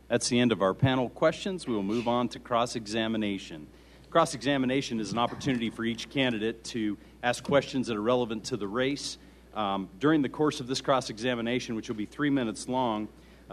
That's the end of our panel questions. We will move on to cross-examination. Cross-examination is an opportunity for each candidate to ask questions that are relevant to the race. During the course of this cross-examination, which will be 3 minutes long,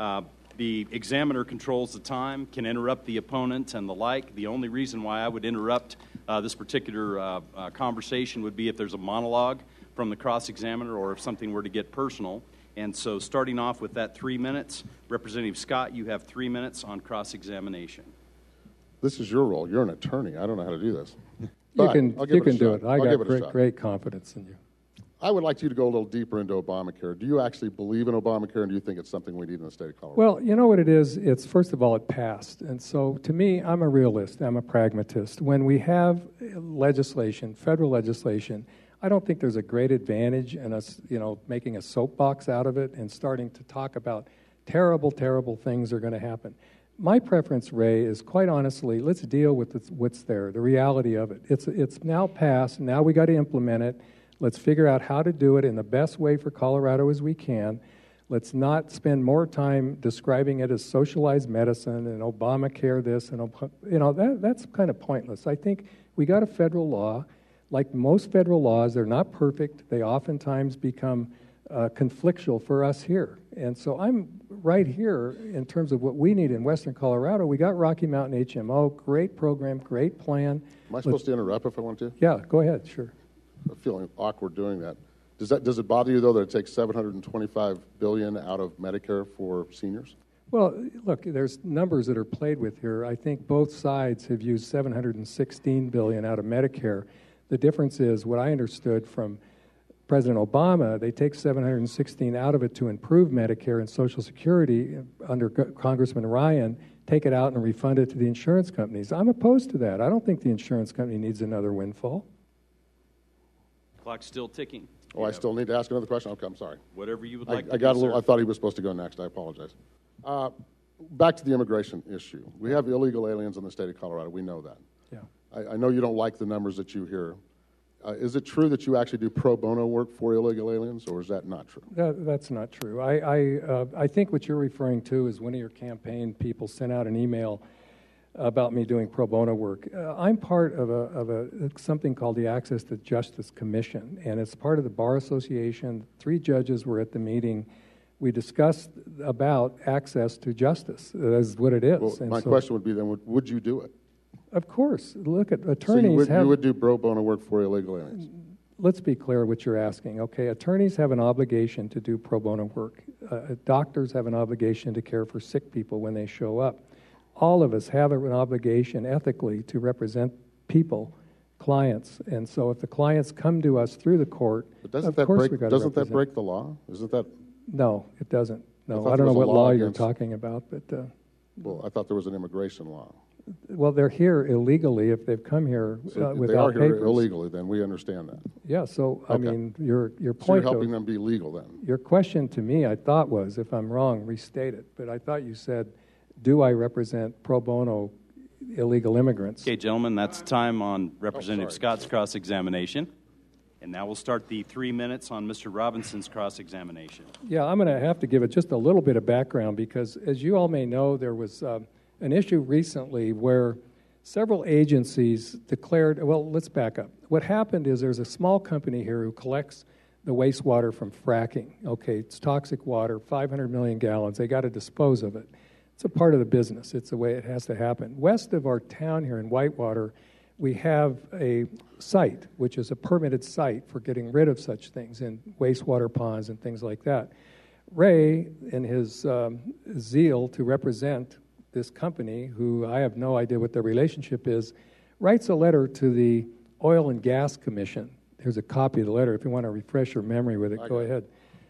the examiner controls the time, can interrupt the opponent and the like. The only reason why I would interrupt this particular conversation would be if there's a monologue from the cross-examiner or if something were to get personal. And so starting off with that 3 minutes, Representative Scott, you have 3 minutes on cross-examination. This is your role. You're an attorney. I don't know how to do this. You can do it. I got great confidence in you. I would like you to go a little deeper into Obamacare. Do you actually believe in Obamacare, and do you think it's something we need in the state of Colorado? Well, you know what it is? It's, first of all, it passed. And so, to me, I'm a realist. I'm a pragmatist. When we have legislation, federal legislation, I don't think there's a great advantage in us, making a soapbox out of it and starting to talk about terrible, terrible things are going to happen. My preference, Ray, is quite honestly, let's deal with what's there, the reality of it. It's now passed. Now we got to implement it. Let's figure out how to do it in the best way for Colorado as we can. Let's not spend more time describing it as socialized medicine and Obamacare this and that's kind of pointless. I think we got a federal law. Like most federal laws, they're not perfect. They oftentimes become conflictual for us here. And so I'm right here in terms of what we need in Western Colorado. We got Rocky Mountain HMO, great program, great plan. Am I supposed to interrupt if I want to? Yeah, go ahead, sure. I'm feeling awkward doing that. Does it bother you, though, that it takes $725 billion out of Medicare for seniors? Well, look, there's numbers that are played with here. I think both sides have used $716 billion out of Medicare. The difference is what I understood from President Obama, they take $716 out of it to improve Medicare and Social Security under Congressman Ryan, take it out and refund it to the insurance companies. I'm opposed to that. I don't think the insurance company needs another windfall. Clock's still ticking. Oh, I still need to ask another question? Okay, I'm sorry. Whatever you would like to I got do, a little. sir. I thought he was supposed to go next. I apologize. Back to the immigration issue. We have illegal aliens in the state of Colorado. We know that. Yeah. I know you don't like the numbers that you hear. Is it true that you actually do pro bono work for illegal aliens, or is that not true? That's not true. I think what you're referring to is one of your campaign people sent out an email about me doing pro bono work. I'm part of something called the Access to Justice Commission, and it's part of the Bar Association. 3 judges were at the meeting. We discussed about access to justice. That's what it is. Well, my question would be then, would you do it? Of course. Look at attorneys. So you would do pro bono work for illegal aliens? Let's be clear what you're asking. Okay, attorneys have an obligation to do pro bono work. Doctors have an obligation to care for sick people when they show up. All of us have an obligation ethically to represent people, clients. And so if the clients come to us through the court, but doesn't that break the law? Isn't that? No, it doesn't. No, I don't know what law you're talking about, but. Well, I thought there was an immigration law. Well, they're here illegally if they've come here so without they are here papers. illegally, then we understand that. Yeah, so, okay. I mean, your point... So you're helping them be legal, then? Your question to me, I thought was, if I'm wrong, restate it. But I thought you said, do I represent pro bono illegal immigrants? Okay, gentlemen, that's time on Representative Scott's cross-examination. And now we'll start the 3 minutes on Mr. Robinson's cross-examination. Yeah, I'm going to have to give it just a little bit of background because, as you all may know, there was... an issue recently where several agencies declared, well, let's back up. What happened is there's a small company here who collects the wastewater from fracking. Okay, it's toxic water, 500 million gallons. They got to dispose of it. It's a part of the business. It's the way it has to happen. West of our town here in Whitewater, we have a site, which is a permitted site for getting rid of such things in wastewater ponds and things like that. Ray, in his zeal to represent this company, who I have no idea what their relationship is, writes a letter to the Oil and Gas Commission. Here's a copy of the letter. If you want to refresh your memory with it, go ahead.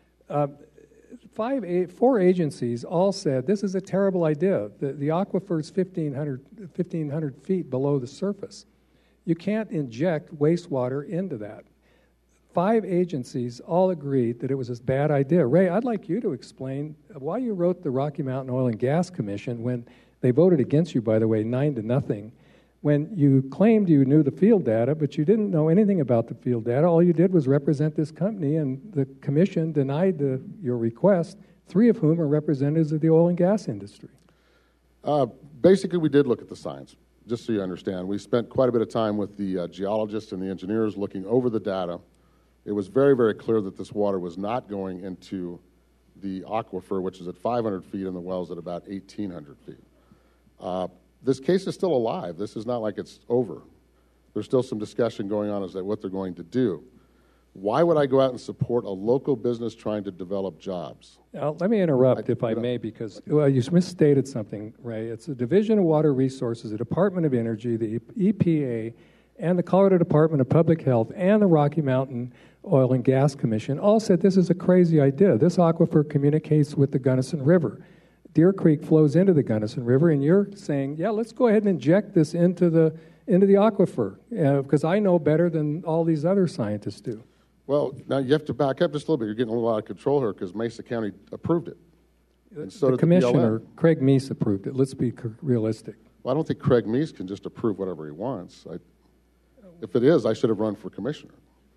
4 agencies all said, this is a terrible idea. The aquifer is 1,500 feet below the surface. You can't inject wastewater into that. 5 agencies all agreed that it was a bad idea. Ray, I'd like you to explain why you wrote the Rocky Mountain Oil and Gas Commission when they voted against you, by the way, 9-0, when you claimed you knew the field data, but you didn't know anything about the field data. All you did was represent this company, and the commission denied your request, 3 of whom are representatives of the oil and gas industry. Basically, we did look at the science, just so you understand. We spent quite a bit of time with the geologists and the engineers looking over the data. It was very, very clear that this water was not going into the aquifer, which is at 500 feet, and the well's at about 1,800 feet. This case is still alive. This is not like it's over. There's still some discussion going on as to what they're going to do. Why would I go out and support a local business trying to develop jobs? Let me interrupt, if I may, because you misstated something, Ray. It's the Division of Water Resources, the Department of Energy, the EPA, and the Colorado Department of Public Health, and the Rocky Mountain Oil and Gas Commission all said this is a crazy idea. This aquifer communicates with the Gunnison River. Deer Creek flows into the Gunnison River, and you're saying, yeah, let's go ahead and inject this into the aquifer, because I know better than all these other scientists do. Well, now you have to back up just a little bit. You're getting a little out of control here because Mesa County approved it. And so the commissioner, Craig Meese, approved it. Let's be realistic. Well, I don't think Craig Meese can just approve whatever he wants. If it is, I should have run for commissioner.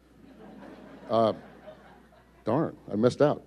Darn, I missed out.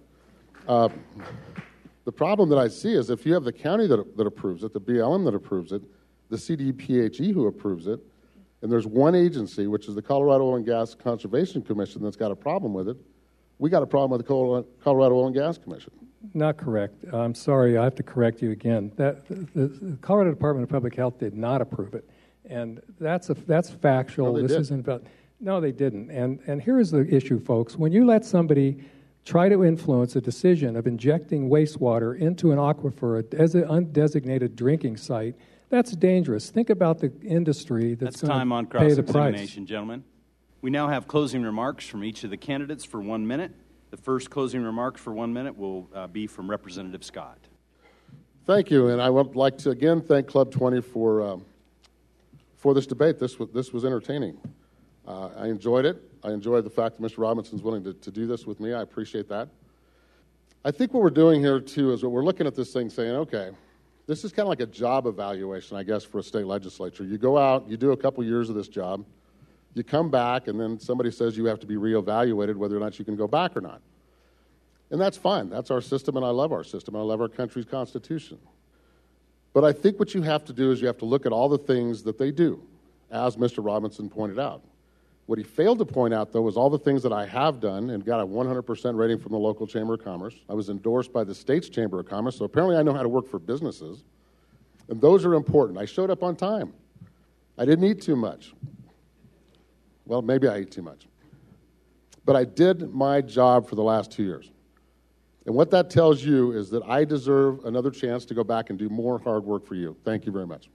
The problem that I see is if you have the county that approves it, the BLM that approves it, the CDPHE who approves it, and there's one agency, which is the Colorado Oil and Gas Conservation Commission, that's got a problem with it, we got a problem with the Colorado Oil and Gas Commission. Not correct. I'm sorry, I have to correct you again. The Colorado Department of Public Health did not approve it, and that's factual. No, this isn't about. No, they didn't. And here's the issue, folks. When you let somebody try to influence a decision of injecting wastewater into an aquifer as an undesignated drinking site, that's dangerous. Think about the industry that's going to pay the price. Cross-examination, gentlemen. We now have closing remarks from each of the candidates for 1 minute. The first closing remarks for 1 minute will be from Representative Scott. Thank you, and I would like to again thank Club 20 for this debate. This was entertaining. I enjoyed it. I enjoyed the fact that Mr. Robinson's willing to do this with me. I appreciate that. I think what we're doing here, too, is we're looking at this thing saying, okay, this is kind of like a job evaluation, I guess, for a state legislature. You go out, you do a couple years of this job, you come back, and then somebody says you have to be reevaluated whether or not you can go back or not. And that's fine. That's our system, and I love our system, and I love our country's Constitution. But I think what you have to do is you have to look at all the things that they do, as Mr. Robinson pointed out. What he failed to point out, though, was all the things that I have done and got a 100% rating from the local Chamber of Commerce. I was endorsed by the state's Chamber of Commerce, so apparently I know how to work for businesses. And those are important. I showed up on time. I didn't eat too much. Well, maybe I ate too much. But I did my job for the last 2 years. And what that tells you is that I deserve another chance to go back and do more hard work for you. Thank you very much.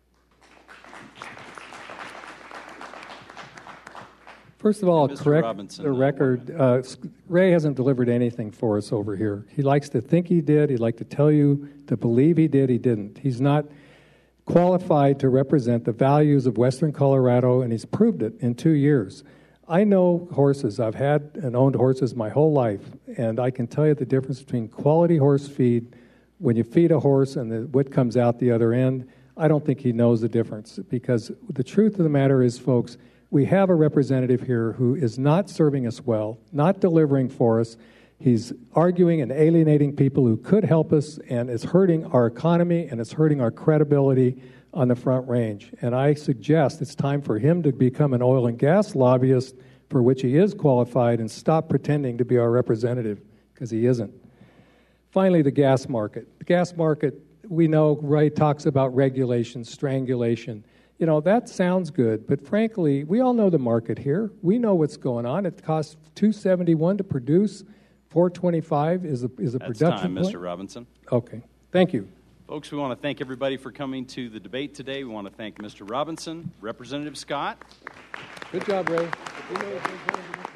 First of all, correct the record. Ray hasn't delivered anything for us over here. He likes to think he did. He'd like to tell you to believe he did. He didn't. He's not qualified to represent the values of Western Colorado, and he's proved it in 2 years. I know horses. I've had and owned horses my whole life, and I can tell you the difference between quality horse feed, when you feed a horse and what comes out the other end. I don't think he knows the difference, because the truth of the matter is, folks, we have a representative here who is not serving us well, not delivering for us. He's arguing and alienating people who could help us, and it's hurting our economy, and it's hurting our credibility on the Front Range. And I suggest it's time for him to become an oil and gas lobbyist, for which he is qualified, and stop pretending to be our representative, because he isn't. Finally, the gas market. The gas market, we know, Ray talks about regulation, strangulation. You know, that sounds good, but frankly, we all know the market here. We know what's going on. It costs $271 to produce. $425 is a production point. That's time, Mr. Robinson. Okay. Thank you. Folks, we want to thank everybody for coming to the debate today. We want to thank Mr. Robinson, Representative Scott. Good job, Ray.